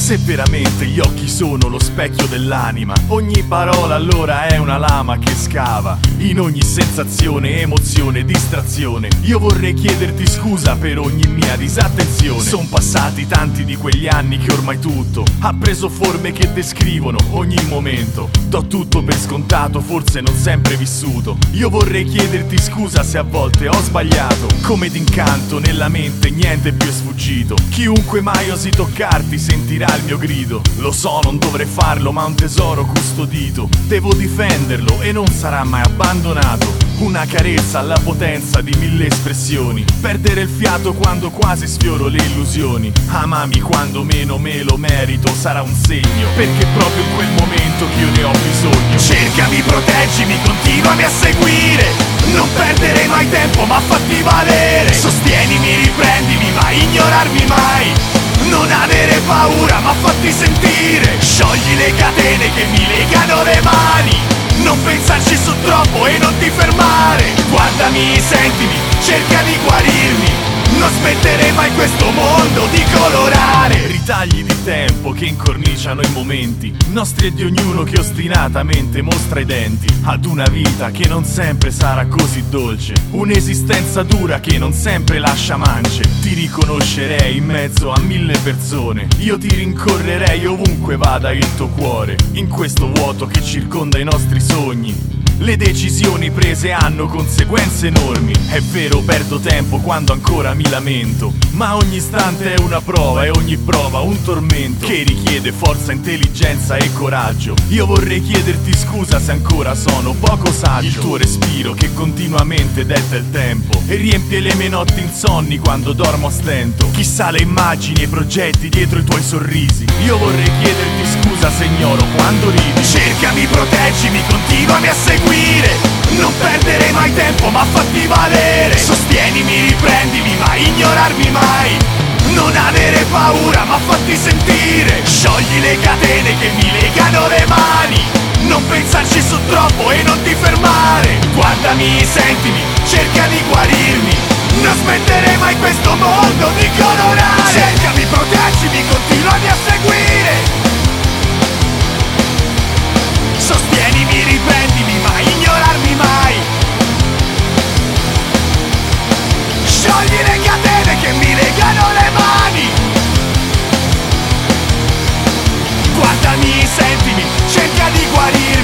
Se veramente gli occhi sono lo specchio dell'anima, ogni parola allora è una lama che scava in ogni sensazione, emozione, distrazione. Io vorrei chiederti scusa per ogni mia disattenzione. Son passati tanti di quegli anni che ormai tutto ha preso forme che descrivono ogni momento. Do tutto per scontato, forse non sempre vissuto. Io vorrei chiederti scusa se a volte ho sbagliato. Come d'incanto nella mente niente più è sfuggito. Chiunque mai osi toccarti sentirà il mio grido. Lo so, non dovrei farlo, ma un tesoro custodito. Devo difenderlo e non sarà mai abbandonato. Una carezza alla potenza di 1000 espressioni. Perdere il fiato quando quasi sfioro le illusioni. Amami quando meno me lo merito, sarà un segno, perché è proprio in quel momento che io ne ho bisogno. Cercami, proteggimi, continuami a seguire. Non perdere mai tempo, ma fatti valere. Sostienimi, riprendimi, ma ignorarmi mai. Non avere paura, ma fatti sentire. Sciogli le catene che mi legano le mani. Non pensarci su troppo e non ti fermare. Guardami, sentimi, cerca di guarirmi. Non smettere mai questo mondo di colorare. Ritagli di tempo che incorniciano i momenti nostri e di ognuno che ostinatamente mostra i denti. Ad una vita che non sempre sarà così dolce, un'esistenza dura che non sempre lascia mance. Ti riconoscerei in mezzo a 1000 persone. Io ti rincorrerei ovunque vada il tuo cuore. In questo vuoto che circonda i nostri sogni, le decisioni prese hanno conseguenze enormi. È vero, perdo tempo quando ancora mi lamento, ma ogni istante è una prova e ogni prova un tormento che richiede forza, intelligenza e coraggio. Io vorrei chiederti scusa se ancora sono poco saggio. Il tuo respiro che continuamente detta il tempo e riempie le mie notti insonni quando dormo a stento. Chissà le immagini e i progetti dietro i tuoi sorrisi. Io vorrei chiederti scusa se ignoro quando ridi. Cercami, proteggimi, continuami a seguire. Non perdere mai tempo, ma fatti valere. Sostienimi, riprendimi, ma ignorarmi mai. Non avere paura, ma fatti sentire. Sciogli le catene che mi legano le mani. Non pensarci su troppo e non ti fermare. Guardami, sentimi, cerca di guarirmi. Non smettere mai questo mondo di colorare. Cercami, proteggimi, continuami a seguire. Sostienimi, riprendimi, ma ignorarmi mai. Sciogli le catene che mi legano le mani. Guardami, sentimi, cerca di guarire.